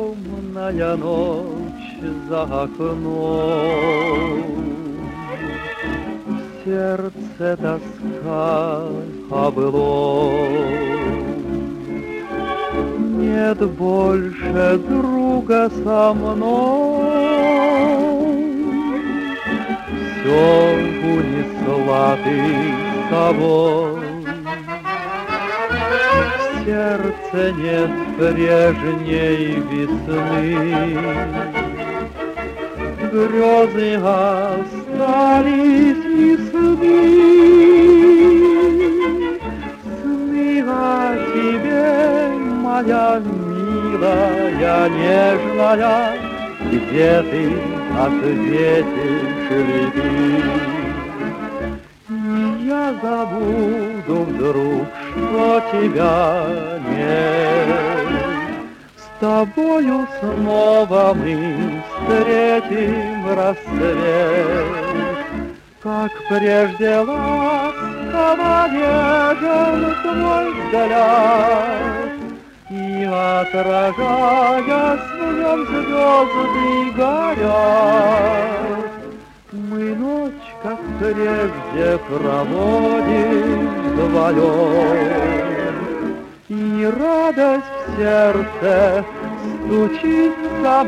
темная ночь за окном. В сердце тоска о былом. Нет больше друга со мной. Все унесла ты с собой. В сердце нет прежней весны. Грезы остались и сны. Сны о тебе, моя милая, нежная, где ты ответишь ли ты? И я забуду вдруг, что тебя нет. С тобою снова мы встретим рассвет, как прежде ласково нежен твой взгляд, и отражаясь в нем звезды горят. Мы ночь, как прежде, проводим вдвоем, и радость в сердце стучит за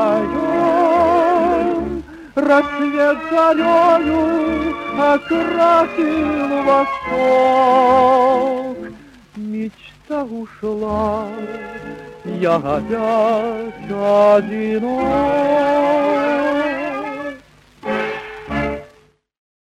моем. Рассвет зарею окрасил восток. Мечта ушла, я опять одинок.